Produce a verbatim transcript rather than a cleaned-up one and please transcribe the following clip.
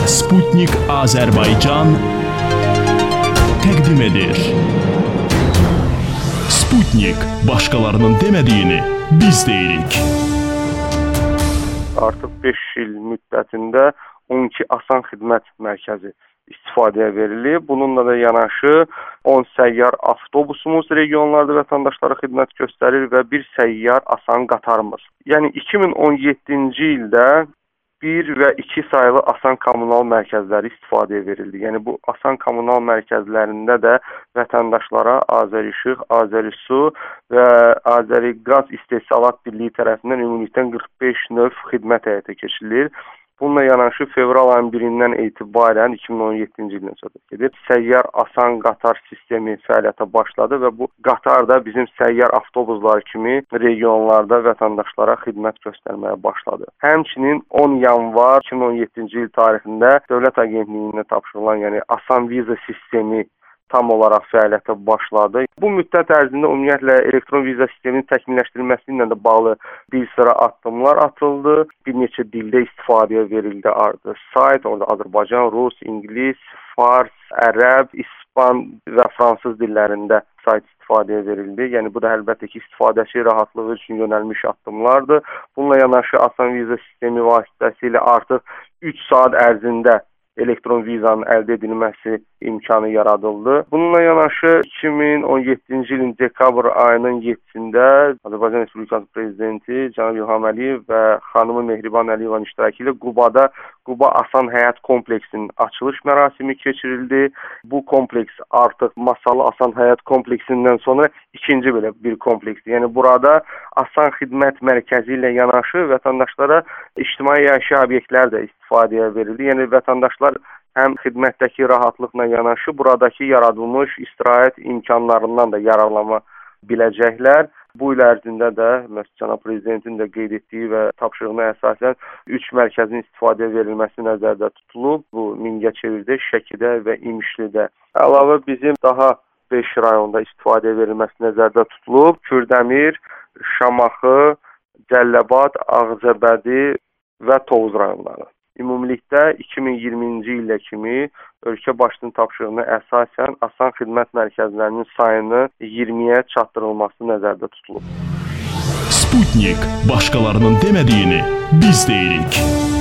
Sputnik Azərbaycan təqdim edir. Sputnik başqalarının demədiyini biz deyirik. Artıq beş il müddətində on iki asan xidmət mərkəzi istifadəyə verilib. Bununla da yanaşı on səyyar avtobusumuz regionlarda vətəndaşlara xidmət göstərir və bir səyyar asan qatarımız. Yəni iki min on yeddinci ildə bir və iki sayılı asan kommunal mərkəzləri istifadəyə verildi. Yəni bu asan kommunal mərkəzlərində də vətəndaşlara Azərişıq, Azərisu və Azəriqaz İstehsalat Birliyi tərəfindən ümumilikdə qırx beş növ xidmət həyata keçirilir. Bununla yanaşı fevral ayının birindən etibarən iki min on yeddinci ildən söhbət gedir. Səyyar asan qatar sistemi fəaliyyətə başladı və bu qatar da bizim səyyar avtobuslar kimi regionlarda vətəndaşlara xidmət göstərməyə başladı. Həmçinin on yanvar iki min on yeddinci il tarixində Dövlət Agentliyinə tapşırılan, yəni asan viza sistemi tam olaraq fəaliyyətə başladı. Bu müddət ərzində ümumiyyətlə elektron viza sisteminin təkmilləşdirilməsi ilə də bağlı bir sıra addımlar atıldı. Bir neçə dildə istifadəyə verildi artıq. Sayt, orada Azərbaycan, Rus, İngilis, Fars, Ərəb, İspan və Fransız dillərində sayt istifadəyə verildi. Yəni bu da əlbəttə ki, istifadəçi rahatlığı üçün yönəlmiş addımlardır. Bununla yanaşı asan viza sistemi vasitəsilə artıq üç saat ərzində elektron vizanın əldə edilməsi imkanı yaradıldı. Bununla yanaşı iki min on yeddinci ilin dekabr ayının yeddisində Azərbaycan Respublikası Prezidenti cənab İlham Əliyev və xanımı Mehriban Əliyevanın iştirakı ilə Qubada Quba Asan Həyat Kompleksinin açılış mərasimi keçirildi. Bu kompleks artıq Masallı Asan Həyat Kompleksindən sonra ikinci belə bir kompleksdir. Yəni burada asan xidmət mərkəzi ilə yanaşı vətəndaşlara ictimai yaşayış obyektlər də istifadəyə verildi. Yəni vətəndaşlar həm xidmətdəki rahatlıqla yanaşı buradakı yaradılmış istirahət imkanlarından da yararlana biləcəklər. Bu il ərzində də cənab Prezidentin də qeyd etdiyi və tapşırığına əsasən üç mərkəzin istifadəyə verilməsi nəzərdə tutulub. Bu Mingəçevirdə, Şəkidə və İmişlidə. Əlavə bizim daha beş rayonda istifadəyə verilməsi nəzərdə tutulub. Kürdəmir, Şamaxı, Cəlilabad, Ağcabədi və Tovuz rayonları. Ümumilikdə iki min iyirminci illə kimi ölkə başçısının tapşırığına əsasən asan xidmət mərkəzlərinin sayını iyirmiyə çatdırılması nəzərdə tutulub. Sputnik başqalarının demədiyini biz deyirik.